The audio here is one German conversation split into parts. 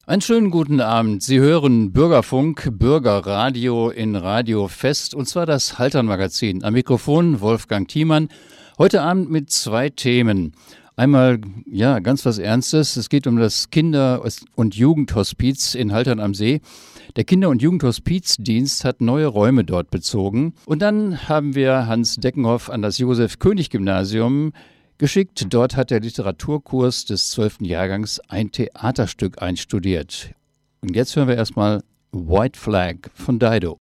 Einen schönen guten Abend. Sie hören Bürgerfunk, Bürgerradio in Radio Fest, und zwar das Haltern-Magazin. Am Mikrofon Wolfgang Thiemann. Heute Abend mit zwei Themen. Einmal, ganz was Ernstes. Es geht um das Kinder- und Jugendhospiz in Haltern am See. Der Kinder- und Jugendhospizdienst hat neue Räume dort bezogen. Und dann haben wir Hans Deckenhoff an das Josef-König-Gymnasium geschickt. Dort hat der Literaturkurs des 12. Jahrgangs ein Theaterstück einstudiert. Und jetzt hören wir erstmal White Flag von Dido.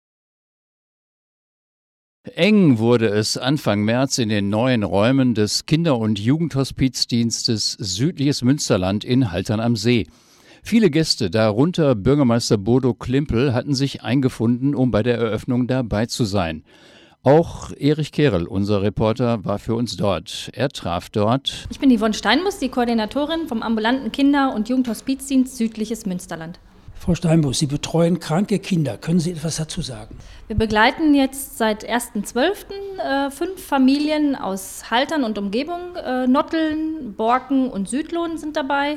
Eng wurde es Anfang März in den neuen Räumen des Kinder- und Jugendhospizdienstes Südliches Münsterland in Haltern am See. Viele Gäste, darunter Bürgermeister Bodo Klimpel, hatten sich eingefunden, um bei der Eröffnung dabei zu sein. Auch Erich Kerel, unser Reporter, war für uns dort. Er traf dort. Ich bin Yvonne Steinbus, die Koordinatorin vom ambulanten Kinder- und Jugendhospizdienst Südliches Münsterland. Frau Steinbus, Sie betreuen kranke Kinder. Können Sie etwas dazu sagen? Wir begleiten jetzt seit 1.12. 5 Familien aus Haltern und Umgebung. Notteln, Borken und Südlohn sind dabei.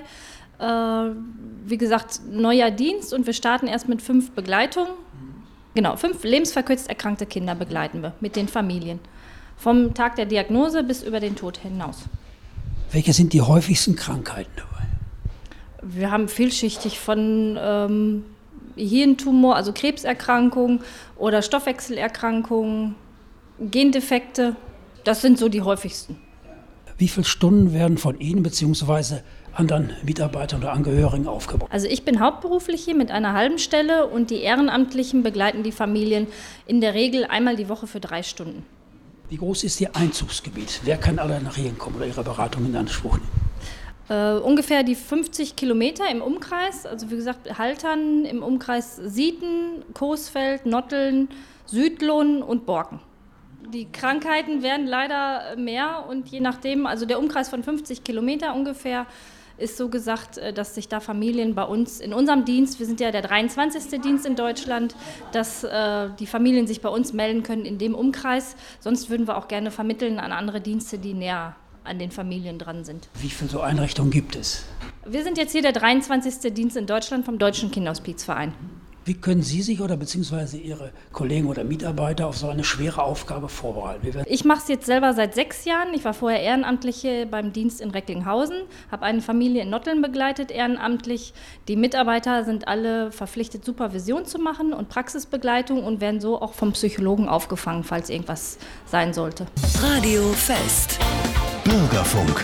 Wie gesagt, neuer Dienst, und wir starten erst mit 5 Begleitungen. Genau, 5 lebensverkürzt erkrankte Kinder begleiten wir mit den Familien. Vom Tag der Diagnose bis über den Tod hinaus. Welche sind die häufigsten Krankheiten dabei? Wir haben vielschichtig von Hirntumor, also Krebserkrankungen oder Stoffwechselerkrankungen, Gendefekte. Das sind so die häufigsten. Wie viele Stunden werden von Ihnen bzw. anderen Mitarbeitern oder Angehörigen aufgebaut? Also ich bin hauptberuflich hier mit einer halben Stelle, und die Ehrenamtlichen begleiten die Familien in der Regel einmal die Woche für 3 Stunden. Wie groß ist Ihr Einzugsgebiet? Wer kann alle nach Ihnen kommen oder Ihre Beratung in Anspruch nehmen? Ungefähr die 50 Kilometer im Umkreis, also wie gesagt Haltern, im Umkreis Sieten, Coesfeld, Notteln, Südlohn und Borken. Die Krankheiten werden leider mehr, und je nachdem, also der Umkreis von 50 Kilometer ungefähr, ist so gesagt, dass sich da Familien bei uns in unserem Dienst, wir sind ja der 23. Dienst in Deutschland, dass die Familien sich bei uns melden können in dem Umkreis. Sonst würden wir auch gerne vermitteln an andere Dienste, die näher an den Familien dran sind. Wie viele so Einrichtungen gibt es? Wir sind jetzt hier der 23. Dienst in Deutschland vom Deutschen Kinderhospizverein. Wie können Sie sich oder beziehungsweise Ihre Kollegen oder Mitarbeiter auf so eine schwere Aufgabe vorbereiten? Ich mache es jetzt selber seit 6 Jahren. Ich war vorher Ehrenamtliche beim Dienst in Recklinghausen, habe eine Familie in Notteln begleitet, ehrenamtlich. Die Mitarbeiter sind alle verpflichtet, Supervision zu machen und Praxisbegleitung, und werden so auch vom Psychologen aufgefangen, falls irgendwas sein sollte. Radio Fest. Bürgerfunk.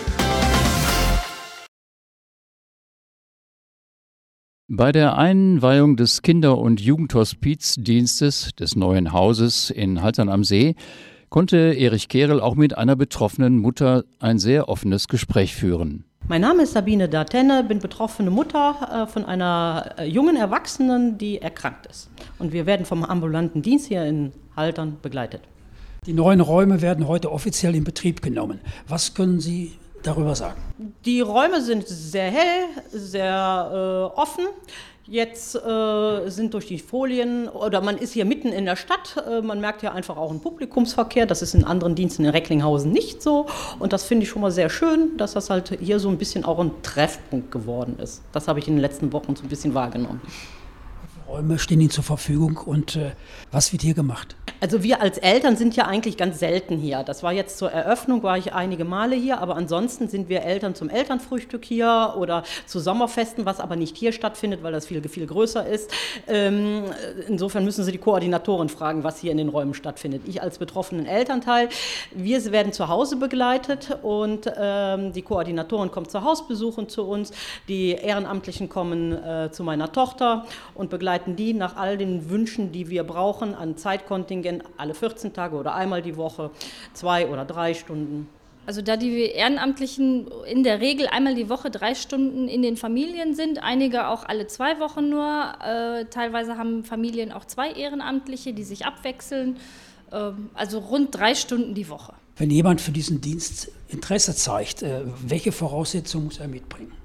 Bei der Einweihung des Kinder- und Jugendhospizdienstes des neuen Hauses in Haltern am See konnte Erich Kerel auch mit einer betroffenen Mutter ein sehr offenes Gespräch führen. Mein Name ist Sabine Datenne, bin betroffene Mutter von einer jungen Erwachsenen, die erkrankt ist. Und wir werden vom ambulanten Dienst hier in Haltern begleitet. Die neuen Räume werden heute offiziell in Betrieb genommen. Was können Sie darüber sagen? Die Räume sind sehr hell, sehr offen. Jetzt sind durch die Folien, oder man ist hier mitten in der Stadt, man merkt ja einfach auch einen Publikumsverkehr. Das ist in anderen Diensten in Recklinghausen nicht so. Und das finde ich schon mal sehr schön, dass das halt hier so ein bisschen auch ein Treffpunkt geworden ist. Das habe ich in den letzten Wochen so ein bisschen wahrgenommen. Räume stehen Ihnen zur Verfügung, und was wird hier gemacht? Also wir als Eltern sind ja eigentlich ganz selten hier. Das war jetzt zur Eröffnung, war ich einige Male hier, aber ansonsten sind wir Eltern zum Elternfrühstück hier oder zu Sommerfesten, was aber nicht hier stattfindet, weil das viel, viel größer ist. Insofern müssen Sie die Koordinatoren fragen, was hier in den Räumen stattfindet. Ich als betroffenen Elternteil, wir werden zu Hause begleitet, und die Koordinatoren kommen zu Hausbesuchen zu uns, die Ehrenamtlichen kommen zu meiner Tochter und begleiten die nach all den Wünschen, die wir brauchen an Zeitkontingent, alle 14 Tage oder einmal die Woche, 2 oder 3 Stunden. Also da die Ehrenamtlichen in der Regel einmal die Woche 3 Stunden in den Familien sind, einige auch alle 2 Wochen nur. Teilweise haben Familien auch 2 Ehrenamtliche, die sich abwechseln. Also rund 3 Stunden die Woche. Wenn jemand für diesen Dienst Interesse zeigt, welche Voraussetzungen muss er mitbringen?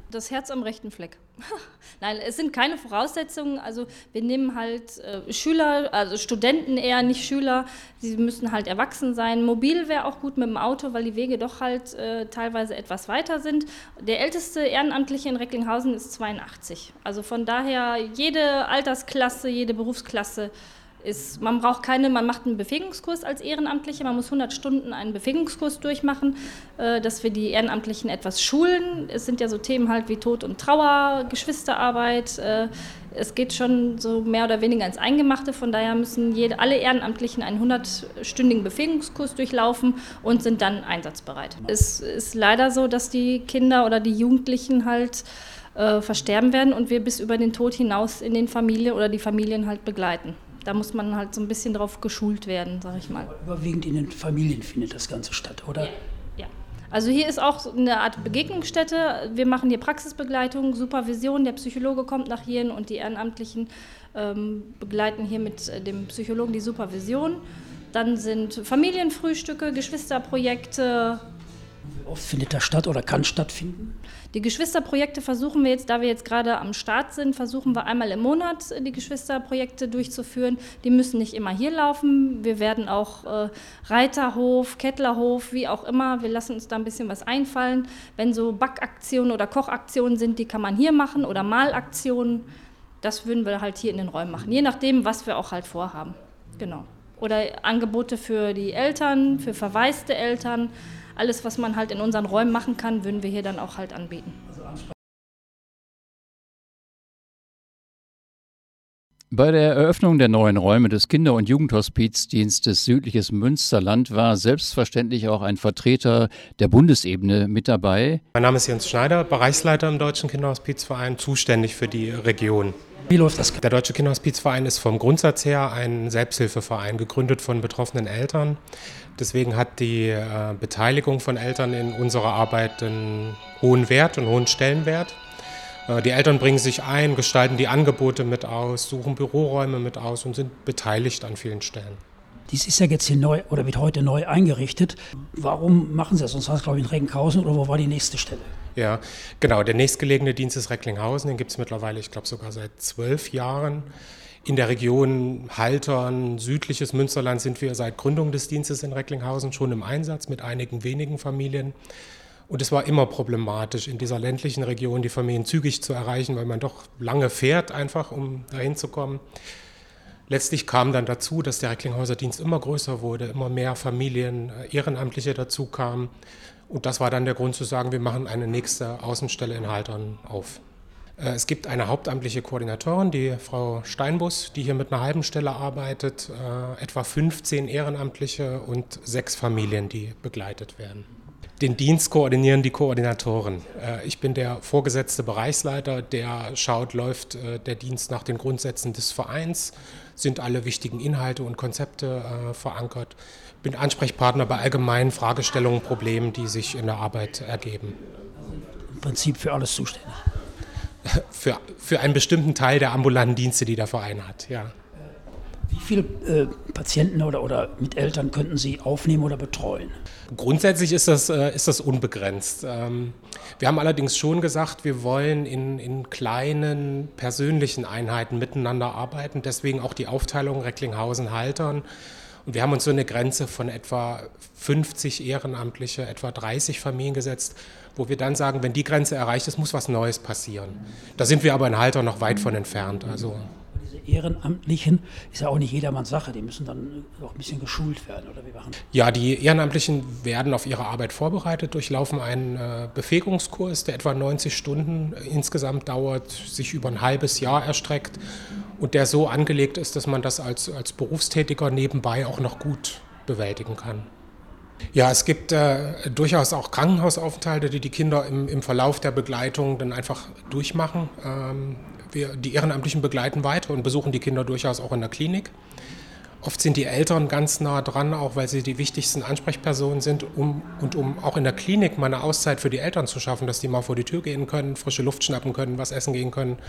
Das Herz am rechten Fleck. Nein, es sind keine Voraussetzungen. Also wir nehmen halt Schüler, also Studenten eher, nicht Schüler. Sie müssen halt erwachsen sein. Mobil wäre auch gut mit dem Auto, weil die Wege doch halt teilweise etwas weiter sind. Der älteste Ehrenamtliche in Recklinghausen ist 82. Also von daher jede Altersklasse, jede Berufsklasse man macht einen Befähigungskurs als Ehrenamtliche, man muss 100 Stunden einen Befähigungskurs durchmachen, dass wir die Ehrenamtlichen etwas schulen. Es sind ja so Themen halt wie Tod und Trauer, Geschwisterarbeit, es geht schon so mehr oder weniger ins Eingemachte, von daher müssen alle Ehrenamtlichen einen 100-stündigen Befähigungskurs durchlaufen und sind dann einsatzbereit. Es ist leider so, dass die Kinder oder die Jugendlichen halt versterben werden und wir bis über den Tod hinaus in den Familien oder die Familien halt begleiten. Da muss man halt so ein bisschen drauf geschult werden, sage ich mal. Überwiegend in den Familien findet das Ganze statt, oder? Ja. Also hier ist auch eine Art Begegnungsstätte. Wir machen hier Praxisbegleitung, Supervision. Der Psychologe kommt nach hier und die Ehrenamtlichen begleiten hier mit dem Psychologen die Supervision. Dann sind Familienfrühstücke, Geschwisterprojekte. Wie oft findet das statt oder kann stattfinden? Die Geschwisterprojekte versuchen wir jetzt, da wir jetzt gerade am Start sind, versuchen wir einmal im Monat die Geschwisterprojekte durchzuführen. Die müssen nicht immer hier laufen. Wir werden auch Reiterhof, Kettlerhof, wie auch immer. Wir lassen uns da ein bisschen was einfallen. Wenn so Backaktionen oder Kochaktionen sind, die kann man hier machen oder Malaktionen. Das würden wir halt hier in den Räumen machen, je nachdem, was wir auch halt vorhaben. Genau. Oder Angebote für die Eltern, für verwaiste Eltern. Alles, was man halt in unseren Räumen machen kann, würden wir hier dann auch halt anbieten. Bei der Eröffnung der neuen Räume des Kinder- und Jugendhospizdienstes Südliches Münsterland war selbstverständlich auch ein Vertreter der Bundesebene mit dabei. Mein Name ist Jens Schneider, Bereichsleiter im Deutschen Kinderhospizverein, zuständig für die Region. Wie läuft das? Der Deutsche Kinderhospizverein ist vom Grundsatz her ein Selbsthilfeverein, gegründet von betroffenen Eltern. Deswegen hat die Beteiligung von Eltern in unserer Arbeit einen hohen Wert und einen hohen Stellenwert. Die Eltern bringen sich ein, gestalten die Angebote mit aus, suchen Büroräume mit aus und sind beteiligt an vielen Stellen. Dies ist ja jetzt hier neu oder wird heute neu eingerichtet. Warum machen Sie das? Sonst war es, glaube ich, in Recklinghausen oder wo war die nächste Stelle? Ja, genau. Der nächstgelegene Dienst ist Recklinghausen. Den gibt es mittlerweile, ich glaube, sogar seit 12 Jahren. In der Region Haltern, südliches Münsterland sind wir seit Gründung des Dienstes in Recklinghausen schon im Einsatz mit einigen wenigen Familien. Und es war immer problematisch, in dieser ländlichen Region die Familien zügig zu erreichen, weil man doch lange fährt, einfach um dahin zu kommen. Letztlich kam dann dazu, dass der Recklinghauser Dienst immer größer wurde, immer mehr Familien, Ehrenamtliche dazu kamen. Und das war dann der Grund zu sagen, wir machen eine nächste Außenstelle in Haltern auf. Es gibt eine hauptamtliche Koordinatorin, die Frau Steinbus, die hier mit einer halben Stelle arbeitet, etwa 15 Ehrenamtliche und 6 Familien, die begleitet werden. Den Dienst koordinieren die Koordinatoren. Ich bin der vorgesetzte Bereichsleiter, der schaut, läuft der Dienst nach den Grundsätzen des Vereins, sind alle wichtigen Inhalte und Konzepte verankert. Bin Ansprechpartner bei allgemeinen Fragestellungen, Problemen, die sich in der Arbeit ergeben. Im Prinzip für alles zuständig. Für einen bestimmten Teil der ambulanten Dienste, die der Verein hat, ja. Wie viele Patienten oder mit Eltern könnten Sie aufnehmen oder betreuen? Grundsätzlich ist das unbegrenzt. Wir haben allerdings schon gesagt, wir wollen in kleinen persönlichen Einheiten miteinander arbeiten, deswegen auch die Aufteilung Recklinghausen-Haltern. Und wir haben uns so eine Grenze von etwa 50 Ehrenamtliche, etwa 30 Familien gesetzt, wo wir dann sagen, wenn die Grenze erreicht ist, muss was Neues passieren. Da sind wir aber in Haltern noch weit von entfernt. Also diese Ehrenamtlichen ist ja auch nicht jedermanns Sache, die müssen dann auch ein bisschen geschult werden, oder wie machen die? Ja, die Ehrenamtlichen werden auf ihre Arbeit vorbereitet, durchlaufen einen Befähigungskurs, der etwa 90 Stunden insgesamt dauert, sich über ein halbes Jahr erstreckt und der so angelegt ist, dass man das als Berufstätiger nebenbei auch noch gut bewältigen kann. Ja, es gibt durchaus auch Krankenhausaufenthalte, die Kinder im Verlauf der Begleitung dann einfach durchmachen. Die Ehrenamtlichen begleiten weiter und besuchen die Kinder durchaus auch in der Klinik. Oft sind die Eltern ganz nah dran, auch weil sie die wichtigsten Ansprechpersonen sind, um auch in der Klinik mal eine Auszeit für die Eltern zu schaffen, dass die mal vor die Tür gehen können, frische Luft schnappen können, was essen gehen können.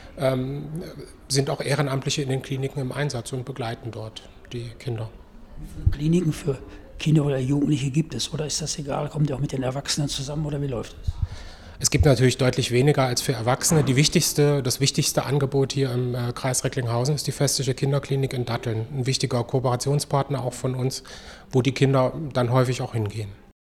Sind auch Ehrenamtliche in den Kliniken im Einsatz und begleiten dort die Kinder. Wie viele Kliniken für Kinder oder Jugendliche gibt es? Oder ist das egal? Kommt ihr auch mit den Erwachsenen zusammen oder wie läuft das? Es gibt natürlich deutlich weniger als für Erwachsene. Das wichtigste Angebot hier im Kreis Recklinghausen ist die Festische Kinderklinik in Datteln. Ein wichtiger Kooperationspartner auch von uns, wo die Kinder dann häufig auch hingehen.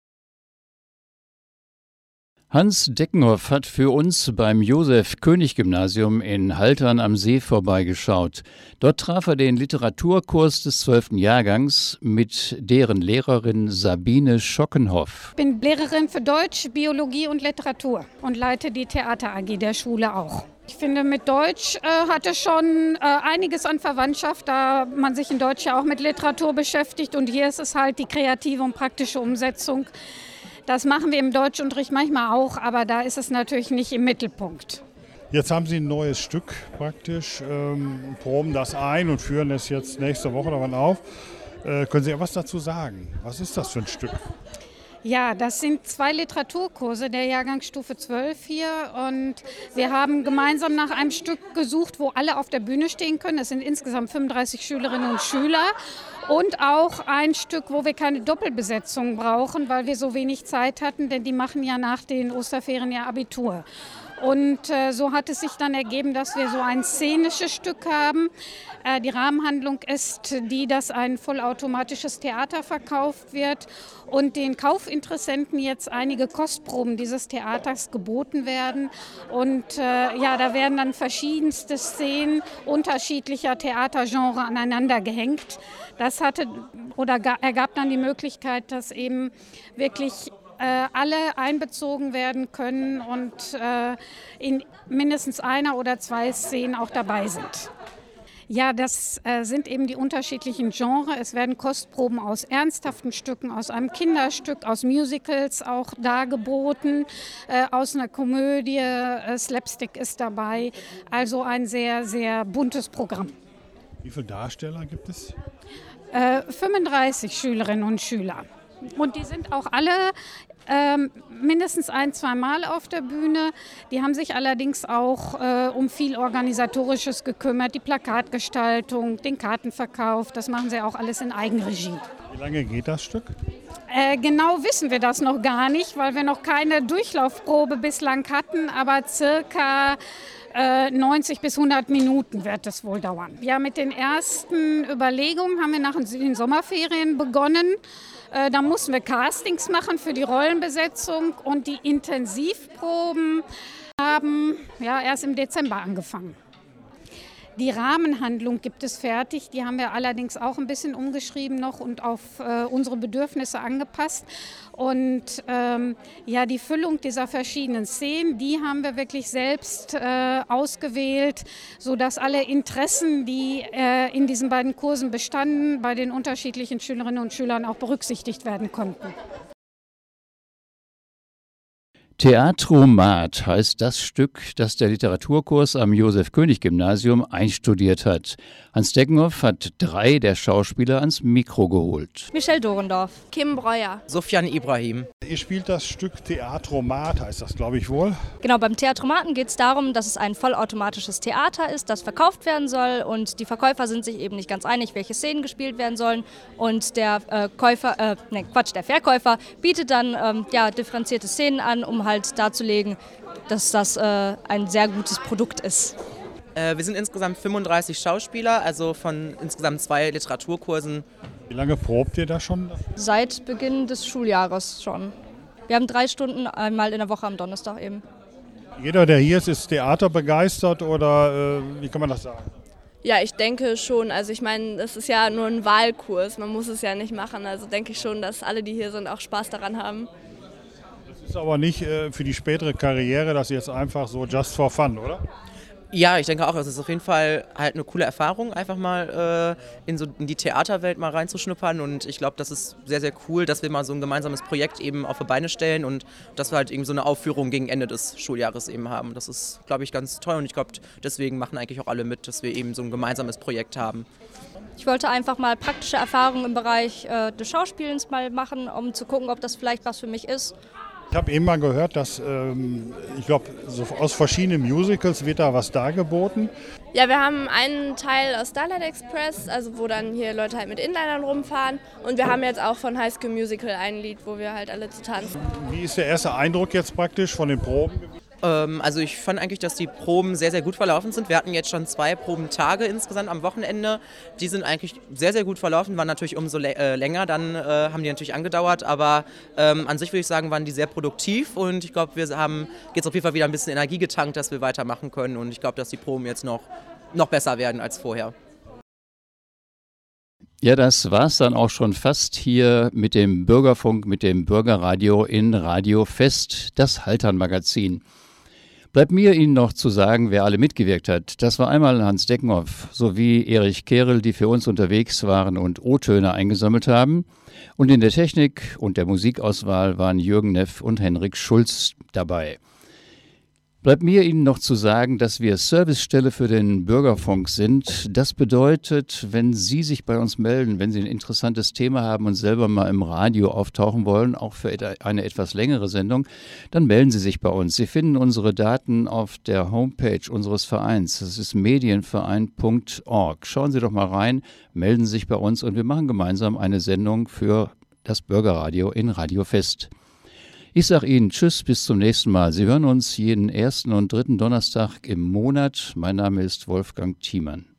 Hans Deckenhoff hat für uns beim Josef-König-Gymnasium in Haltern am See vorbeigeschaut. Dort traf er den Literaturkurs des 12. Jahrgangs mit deren Lehrerin Sabine Schockenhoff. Ich bin Lehrerin für Deutsch, Biologie und Literatur und leite die Theater AG der Schule auch. Ich finde, mit Deutsch hatte schon einiges an Verwandtschaft, da man sich in Deutsch ja auch mit Literatur beschäftigt. Und hier ist es halt die kreative und praktische Umsetzung. Das machen wir im Deutschunterricht manchmal auch, aber da ist es natürlich nicht im Mittelpunkt. Jetzt haben Sie ein neues Stück praktisch, proben das ein und führen es jetzt nächste Woche daran auf. Können Sie etwas dazu sagen? Was ist das für ein Stück? Ja, das sind 2 Literaturkurse der Jahrgangsstufe 12 hier und wir haben gemeinsam nach einem Stück gesucht, wo alle auf der Bühne stehen können. Es sind insgesamt 35 Schülerinnen und Schüler und auch ein Stück, wo wir keine Doppelbesetzung brauchen, weil wir so wenig Zeit hatten, denn die machen ja nach den Osterferien ihr Abitur. Und so hat es sich dann ergeben, dass wir so ein szenisches Stück haben. Die Rahmenhandlung ist die, dass ein vollautomatisches Theater verkauft wird und den Kaufinteressenten jetzt einige Kostproben dieses Theaters geboten werden. Und da werden dann verschiedenste Szenen unterschiedlicher Theatergenre aneinander gehängt. Das ergab dann die Möglichkeit, dass eben wirklich alle einbezogen werden können und in mindestens 1 oder 2 Szenen auch dabei sind. Ja, das sind eben die unterschiedlichen Genres. Es werden Kostproben aus ernsthaften Stücken, aus einem Kinderstück, aus Musicals auch dargeboten, aus einer Komödie, Slapstick ist dabei. Also ein sehr, sehr buntes Programm. Wie viele Darsteller gibt es? 35 Schülerinnen und Schüler. Und die sind auch alle mindestens 1-2 Mal auf der Bühne. Die haben sich allerdings auch um viel Organisatorisches gekümmert, die Plakatgestaltung, den Kartenverkauf, das machen sie auch alles in Eigenregie. Wie lange geht das Stück? Genau wissen wir das noch gar nicht, weil wir noch keine Durchlaufprobe bislang hatten, aber circa 90 bis 100 Minuten wird es wohl dauern. Ja, mit den ersten Überlegungen haben wir nach den Sommerferien begonnen. Da mussten wir Castings machen für die Rollenbesetzung und die Intensivproben haben erst im Dezember angefangen. Die Rahmenhandlung gibt es fertig, die haben wir allerdings auch ein bisschen umgeschrieben noch und auf unsere Bedürfnisse angepasst. Und die Füllung dieser verschiedenen Szenen, die haben wir wirklich selbst ausgewählt, sodass alle Interessen, die in diesen beiden Kursen bestanden, bei den unterschiedlichen Schülerinnen und Schülern auch berücksichtigt werden konnten. Theatromat heißt das Stück, das der Literaturkurs am Josef-König-Gymnasium einstudiert hat. Hans Deckenhoff hat 3 der Schauspieler ans Mikro geholt. Michelle Dorendorf. Kim Breuer. Sufjan Ibrahim. Ihr spielt das Stück Theatromat, heißt das, glaube ich wohl. Genau, beim Theatromaten geht es darum, dass es ein vollautomatisches Theater ist, das verkauft werden soll und die Verkäufer sind sich eben nicht ganz einig, welche Szenen gespielt werden sollen und der Verkäufer bietet dann differenzierte Szenen an, um halt darzulegen, dass das ein sehr gutes Produkt ist. Wir sind insgesamt 35 Schauspieler, also von insgesamt 2 Literaturkursen. Wie lange probt ihr da schon? Seit Beginn des Schuljahres schon. Wir haben 3 Stunden einmal in der Woche am Donnerstag eben. Jeder, der hier ist theaterbegeistert oder wie kann man das sagen? Ja, ich denke schon. Also ich meine, es ist ja nur ein Wahlkurs, man muss es ja nicht machen. Also denke ich schon, dass alle, die hier sind, auch Spaß daran haben. Das ist aber nicht für die spätere Karriere, das jetzt einfach so just for fun, oder? Ja, ich denke auch, es ist auf jeden Fall halt eine coole Erfahrung, einfach mal in die Theaterwelt mal reinzuschnuppern und ich glaube, das ist sehr, sehr cool, dass wir mal so ein gemeinsames Projekt eben auf die Beine stellen und dass wir halt irgendwie so eine Aufführung gegen Ende des Schuljahres eben haben. Das ist, glaube ich, ganz toll und ich glaube, deswegen machen eigentlich auch alle mit, dass wir eben so ein gemeinsames Projekt haben. Ich wollte einfach mal praktische Erfahrungen im Bereich des Schauspielens mal machen, um zu gucken, ob das vielleicht was für mich ist. Ich habe eben mal gehört, dass, ich glaube, so aus verschiedenen Musicals wird da was dargeboten. Ja, wir haben einen Teil aus Starlight Express, also wo dann hier Leute halt mit Inlinern rumfahren. Und wir haben jetzt auch von High School Musical ein Lied, wo wir halt alle zu tanzen. Wie ist der erste Eindruck jetzt praktisch von den Proben? Also ich fand eigentlich, dass die Proben sehr, sehr gut verlaufen sind. Wir hatten jetzt schon 2 Probentage insgesamt am Wochenende. Die sind eigentlich sehr, sehr gut verlaufen, waren natürlich umso länger, dann haben die natürlich angedauert. Aber an sich würde ich sagen, waren die sehr produktiv und ich glaube, wir haben jetzt auf jeden Fall wieder ein bisschen Energie getankt, dass wir weitermachen können und ich glaube, dass die Proben jetzt noch besser werden als vorher. Ja, das war's dann auch schon fast hier mit dem Bürgerfunk, mit dem Bürgerradio in Radio Fest, das Haltern-Magazin. Bleibt mir Ihnen noch zu sagen, wer alle mitgewirkt hat. Das war einmal Hans Deckenhoff sowie Erich Kehrl, die für uns unterwegs waren und O-Töne eingesammelt haben. Und in der Technik und der Musikauswahl waren Jürgen Neff und Henrik Schulz dabei. Bleibt mir Ihnen noch zu sagen, dass wir Servicestelle für den Bürgerfunk sind. Das bedeutet, wenn Sie sich bei uns melden, wenn Sie ein interessantes Thema haben und selber mal im Radio auftauchen wollen, auch für eine etwas längere Sendung, dann melden Sie sich bei uns. Sie finden unsere Daten auf der Homepage unseres Vereins. Das ist medienverein.org. Schauen Sie doch mal rein, melden Sie sich bei uns und wir machen gemeinsam eine Sendung für das Bürgerradio in Radio Fest. Ich sage Ihnen Tschüss, bis zum nächsten Mal. Sie hören uns jeden 1. und 3. Donnerstag im Monat. Mein Name ist Wolfgang Thiemann.